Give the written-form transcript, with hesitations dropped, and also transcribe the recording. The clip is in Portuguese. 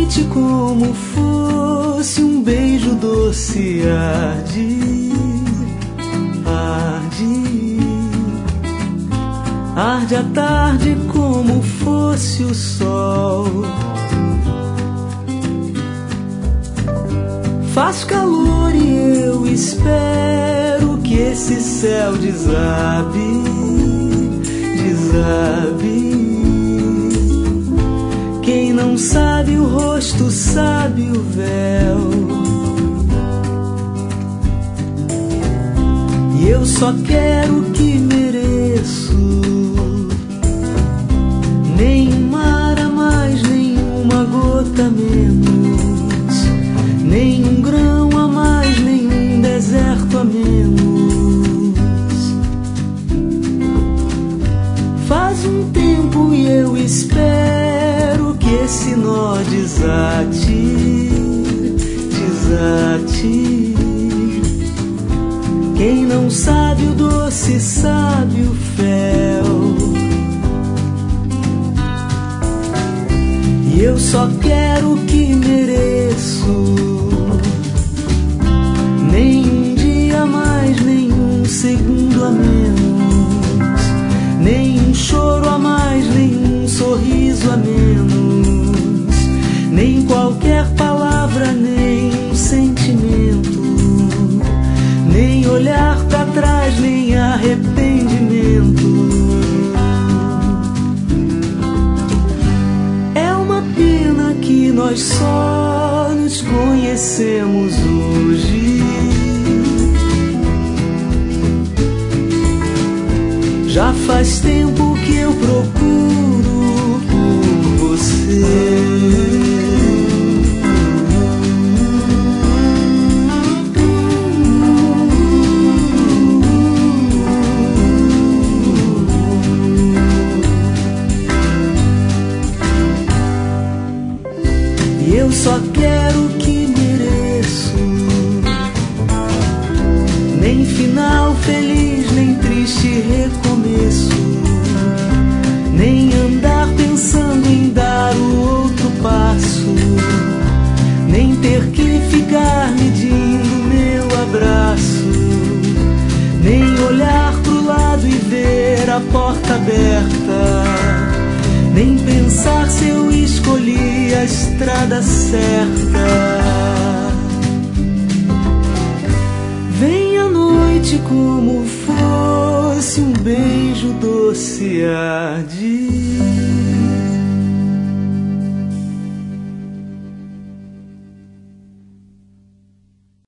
noite como fosse um beijo doce arde, arde, arde a tarde como fosse o sol. Faz calor e eu espero que esse céu desabe, desabe. Quem não sabe o rosto sabe o véu. E eu só quero o que mereço, nem um mar a mais, nem uma gota a menos, nem um grão a mais, nem um deserto a menos. Faz um tempo e eu espero que esse nó desate, desate. Quem não sabe o doce sabe o fel. E eu só quero o que mereço, nem um dia a mais, nem um segundo a menos, nem um choro a mais, nem um sorriso a menos, nem qualquer palavra, nem um sentimento, nem olhar pra trás, nem arrependimento. É uma pena que nós só nos conhecemos hoje. Já faz tempo que eu procuro por você. E eu só quero o que mereço, nem final feliz, nem triste recomeço, nem andar pensando em dar o outro passo, nem ter que ficar medindo meu abraço, nem olhar pro lado e ver a porta aberta, nem pensar se eu escolhi a estrada certa. Vem a noite como fosse um beijo doce arde.